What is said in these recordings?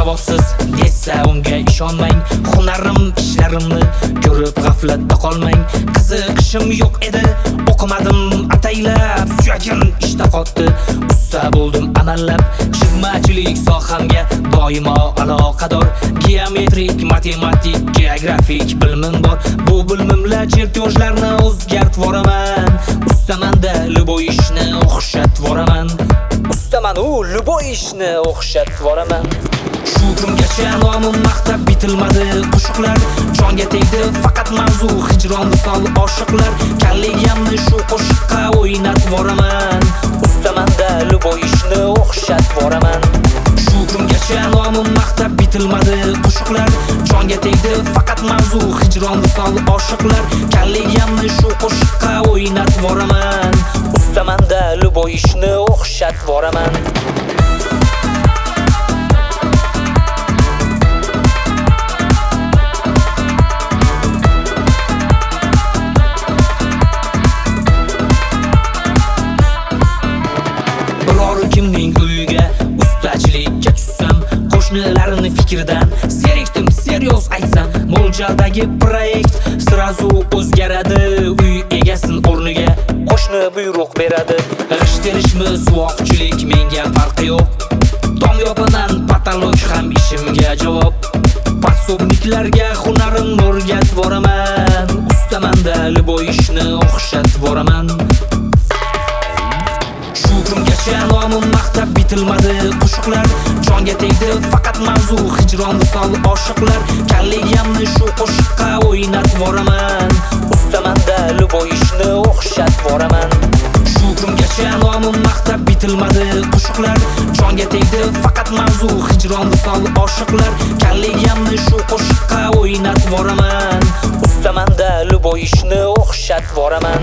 savobsiz desa unga ishonmang. Hunarim, ishlarimni ko'rib g'aflatda qolmang. Qiziqishim yo'q edi, o'qimadim ataylab, suyagim ishda qotdi. Usta bo'ldim amallab, chizmachilik sohamga doimo aloqador. Geometrik, matematik, geografik bilimim bor. Bu bilimimla chertyojlarni o'zgartib boraman. Ustamanda любой ishni o'xshatib boraman. Ustaman любой ishni o'xshatib boraman. Shu kungacha nomim maqtab bitilmadi qo'shiqlar. Jonga tegdi faqat mavzu hijron misol oshiqlar. Kalligamni shu qo'shiqqa o'ynatib boraman. Ustamanda любой ishni o'xshatib boraman. Shu kungacha nomim maqtab bitilmadi qo'shiqlar. Jonga tegdi faqat mavzu hijron misol oshiqlar. Kalligamni shu qo'shiqqa o'ynatib boraman. Ustamanda любой ishni o'xshatib boraman. Kimning uyiga ustachilikka tushsam, qo'shnilarni fikridan zerikdim, seriyoz aytsam, mo'ljaldagi proyekt srazu o'zgaradi. Uy egasin o'rniga qo'shni buyruq beradi. G'ish terishmi, suvoqchilik menga farqi yo'q. Dom yopaman, patolog ham ishimga javob. Pasobniklarga hunarimni o'rgatib boraman. Ustamanda любой ishni o'xshatib boraman. Kungacha nomim maqtab bitilmadi qo'shiqlar. Jonga tegdi faqat mavzu hijron misol oshiqlar. Kalligamni shu qo'shiqqa o'ynatib boraman. Ustamanda любой ishni o'xshatib boraman. Shu kungacha nomim maqtab bitilmadi qo'shiqlar. Jonga tegdi faqat mavzu hijron misol oshiqlar. Kalligamni shu qo'shiqqa o'ynatib boraman. Ustamanda любой ishni o'xshatib boraman.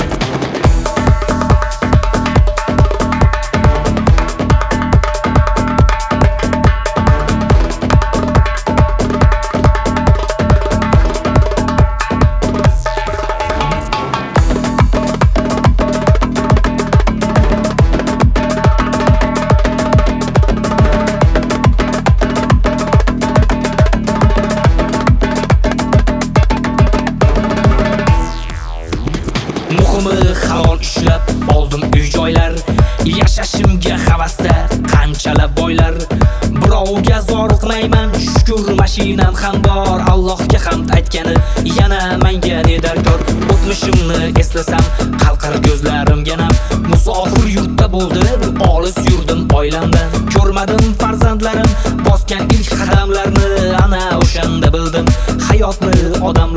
Halol ishlab oldim uy-joylar. Yashashimga havasda qanchalab boylar. Birovga zoriqmayman, shukr mashinam ham bor. Allohga hamd aytgani yana menga nedarkor. O'tmishimni eslasam, qalqir ko'zlarim yanam. Musofir yurtda bo'ldim, olis yurdim oilamdan. Ko'rmadim farzandlarim bosgan ilk qadamlarni, ana o'shanda bildim hayotni odam